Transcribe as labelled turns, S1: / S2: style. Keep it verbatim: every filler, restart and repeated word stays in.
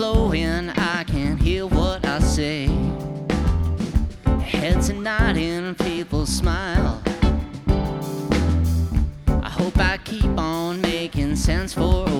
S1: flowing, I can hear what I say. Heads are nodding, people smile. I hope I keep on making sense for a